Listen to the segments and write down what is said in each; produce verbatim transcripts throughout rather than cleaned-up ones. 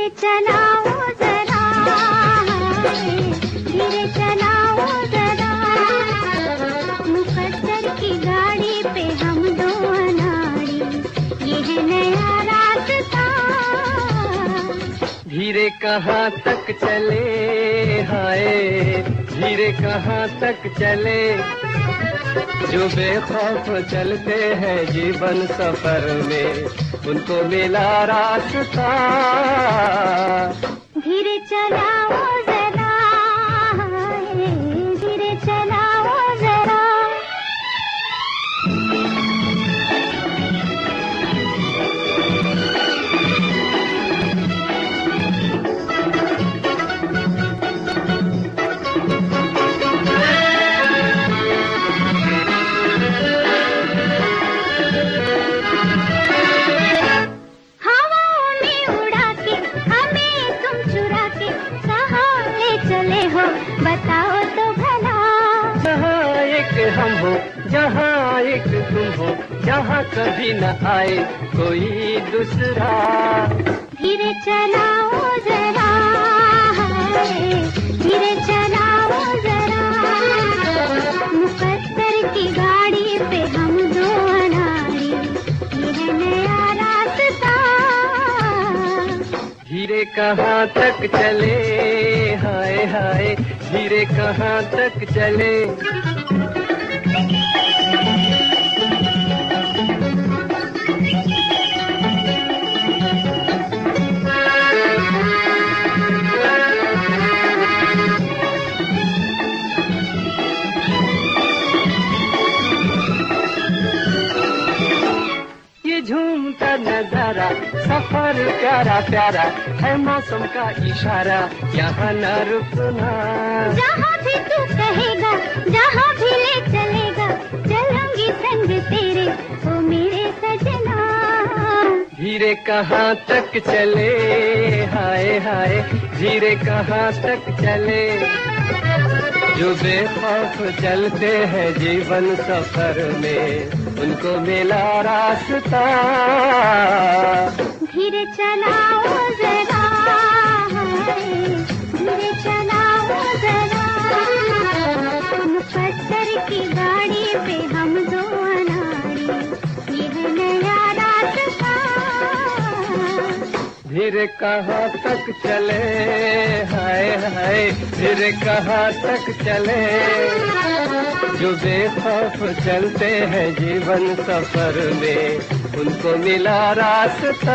धीरे चलाओ जरा, धीरे चलाओ जरा, मुकद्दर की गाड़ी पे हम दो अनाड़ी, ये है नया रास्ता। धीरे कहाँ तक चले हाय, धीरे कहाँ तक चले, जो बेखौफ चलते हैं जीवन सफर में, उनको मिला रास्ता। धीरे चलाओ जरा, धीरे चलाओ जरा। बताओ तो भला, जहाँ एक हम हो, जहाँ एक तुम हो, जहाँ कभी न आए कोई दूसरा। धीरे चलाओ जरा, धीरे चलाओ जरा, मुकद्दर की गाड़ी पे हम दो अनाड़ी, ये है नया रास्ता। धीरे कहाँ तक चले हाय हाय, धीरे कहाँ तक चले, ये झूमता नजारा सफर प्यारा प्यारा है, मौसम का इशारा यहाँ न रुकना। जहाँ भी तू कहेगा, जहाँ भी ले चलेगा, चलूंगी संग तेरे ओ मेरे सजना। धीरे कहाँ तक चले हाय हाय, धीरे कहाँ तक चले, जो बेखौफ चलते हैं जीवन सफर में, उनको मिला रास्ता। धीरे चलाओ जरा, धीरे चलाओ जरा, मुकद्दर की गाड़ी पे हम दो अनाड़ी, ये है नया रास्ता। धीरे कहाँ तक चले हाय हाय, धीरे कहाँ तक चले, जो बेखौफ चलते हैं जीवन सफर में, उनको मिला रास्ता।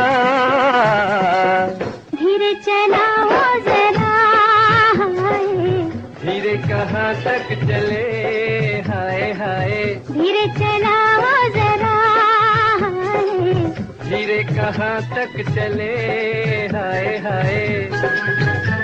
धीरे चलाओ जरा, धीरे कहाँ तक चले हाय हाय, धीरे चलाओ जरा, धीरे कहाँ तक चले हाय हाय।